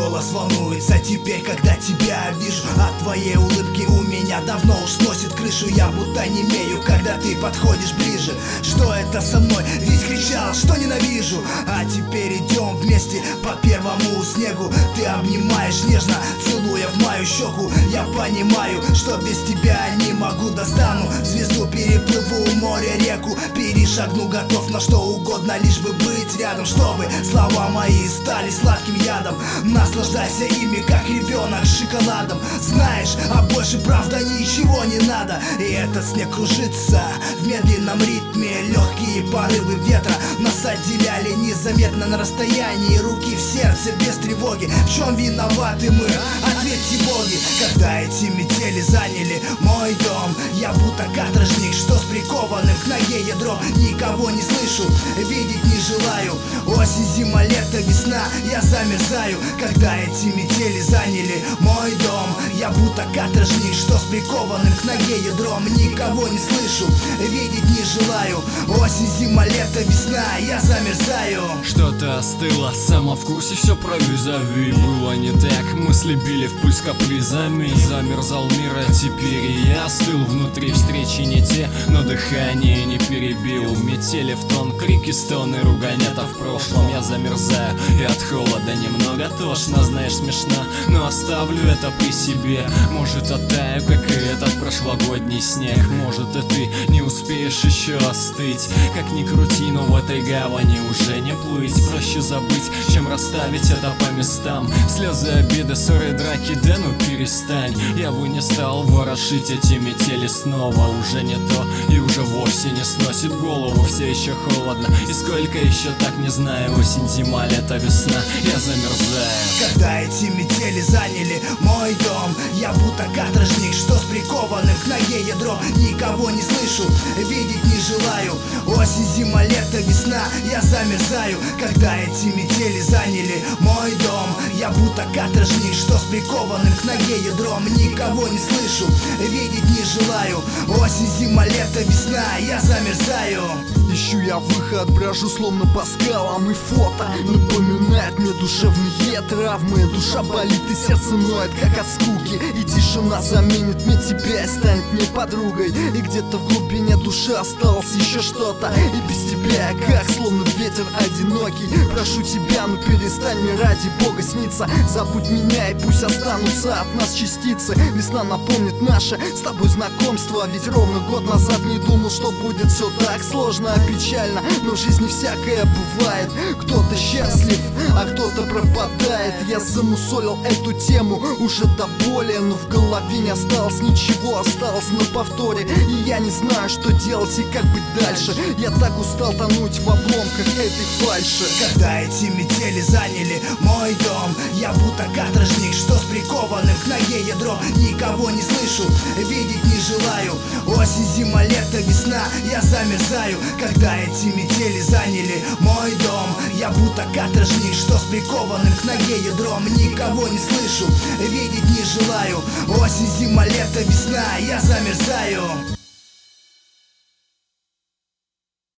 голос волнуется теперь, когда тебя вижу. От твоей улыбки у меня давно уж сносит крышу. Я будто немею, когда ты подходишь ближе. Что это со мной? Ведь кричал, что ненавижу. А теперь идем вместе по первому снегу. Ты обнимаешь нежно, целуя в мою щеку. Я понимаю, что без тебя не могу. Достану звезду, переплыву море, реку, перешагну, готов на что угодно, лишь бы быть рядом, чтобы слова мои стали сладким ядом. Наслаждайся ими, как ребенок шоколадом. Знаешь, а больше правда ничего не надо. И этот снег кружится в медленном ритме. Легкие порывы ветра нас отделяли незаметно на расстоянии руки в сердце без тревоги. В чем виноваты мы? Ответьте боги. Когда эти метели заняли мой дом, я будто каторжник, что с прикованным к ноге ядром. Никого не слышу, видеть не желаю. Осень, зима, лето, весна, я замерзаю. Когда эти метели заняли мой дом, я будто каторжник, что с прикованным к ноге ядром. Никого не слышу, видеть не желаю. Осень, зима, лето, весна, я замерзаю. Что-то остыло, сама в курсе, все про визави. Было не так, мысли били в пыль с капризами. Замерзал мир, а теперь и я остыл. Внутри встречи не те, но дыхание не перебил. Метели в тон, крики, стоны, руганята в прошлом. Я замерзаю, и от холода немного тошно. Знаешь, смешно, но оставлю это при себе. Может, оттаю, как и этот прошлогодний снег. Может, и ты не успеешь еще остыть. Как ни крути, но в этой гавани уже не плыть. Проще забыть, чем расставить это по местам. Слезы, обиды, ссоры, драки, да ну перестань. Я бы не стал ворошить эти метели снова. Уже не то и уже вовсе не сносит голову. Все еще холодно, и сколько еще так не знаю. Осень, зима, лето, весна, я замерзаю. Когда эти метели заняли мой дом, я будто каторжник, что с прикованным к ноге ядром. Никого не слышу, видеть не желаю. Осень, зима, лето, весна, я замерзаю. Когда эти метели заняли мой дом, я будто каторжник, что с прикованным к ноге ядром. Никого не слышу, видеть не желаю. Осень, зима, лето, весна, я замерзаю. Ищу я выход, брожу словно по скалам. И фото напоминает мне душевные травмы. Душа болит и сердце ноет, как от скуки. И тишина заменит мне тебя и станет мне подругой. И где-то в глубине души осталось еще что-то. И без тебя я как словно ветер одинокий. Прошу тебя, ну перестань мне ради Бога сниться. Забудь меня и пусть останутся от нас частицы. Весна напомнит наше с тобой знакомство. Ведь ровно год назад не думал, что будет все так сложно, печально, но в жизни всякое бывает. Кто-то счастлив, а кто-то пропадает. Я замусолил эту тему уже до боли, но в голове не осталось ничего, осталось на повторе. И я не знаю, что делать и как быть дальше. Я так устал тонуть в обломках этой фальши. Когда эти метели заняли мой дом, я будто каторжник, что с прикованным к ноге ядром. Никого не слышу, видеть не желаю. Осень, зима, лето, весна, я замерзаю. Когда эти метели заняли мой дом, я будто каторжник, что с прикованным к ноге ядром. Никого не слышу, видеть не желаю. Осень, зима, лето, весна, я замерзаю.